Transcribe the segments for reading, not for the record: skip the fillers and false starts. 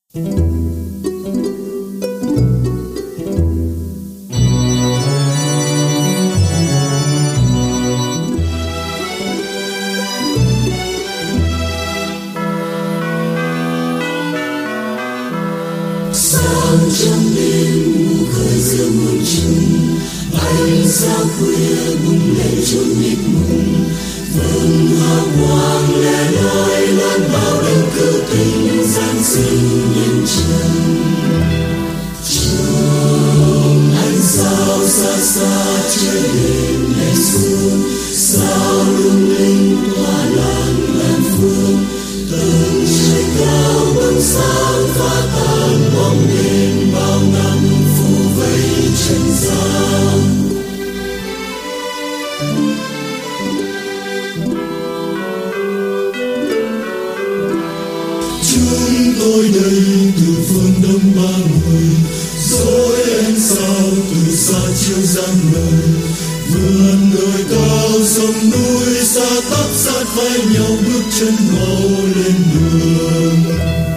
Sáng trong đêm mù khơi giữa muôn trùng, ánh sao khuya bùng lên chốn mịt mùng. Vầng hào quang lẻ loi loan bao đêm cự tình giáng sinh nhân trần. Trong ánh sao xa xa trời đêm nhẹ sương, sao lung linh tỏa lan ngàn phương. Tầng trời cao bừng sáng phá tan bóng đêm bao năm phủ vây trần gian. Chúng tôi đây từ phương đông ba người, dõi ánh sao từ xa chiếu giăng lời. Vượt đồi cao sông núi xa tắp sát vai nhau, bước chân mau lên đường.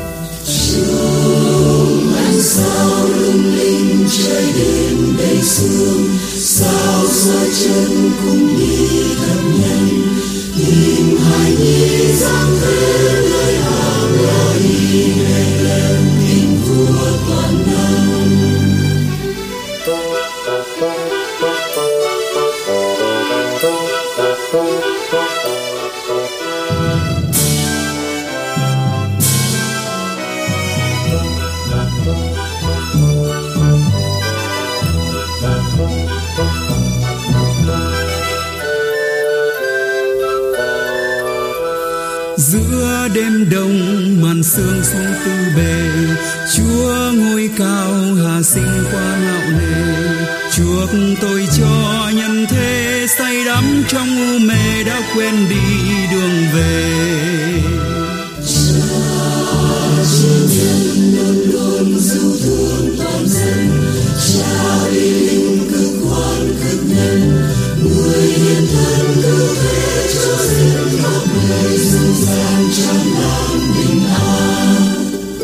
Trong ánh sao lung linh trời đêm đầy sương, sao xa chân cùng đi thật nhanh. Tìm hai nhi giang thế lời hàng là y ngày lên tình vua toàn năng. Giữa đêm đông màn sương xuống tư bề, Chúa ngôi cao hạ sinh qua ngạo nề. Chuộc tôi cho nhân thế say đắm trong u mê, đã quên đi đường về. Cha chi nhân luôn luôn dấu thương toàn dân, Cha đi linh cực quan cực nhân. Người hiến thân cứu thế cho dân khắp nơi, dương gian trăm ngàn bình an.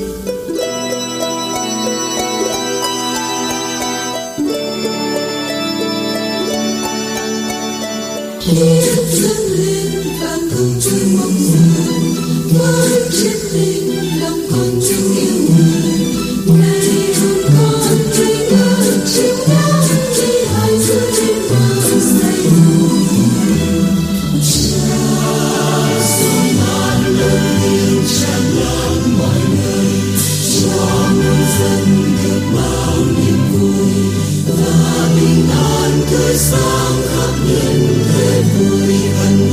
Chiếc dâng lên vang cùng chung mong mỏi, với chiếc tình lòng con chung yêu người. Này chúng con thấy ngỡ chiếc nhau, khi hai giữa đêm vang say hồn. Cha xuống ngàn lần yêu tràn lan mọi nơi, cho muôn dân được bao niềm vui và bình an tươi sáng khắp nhân thế vui.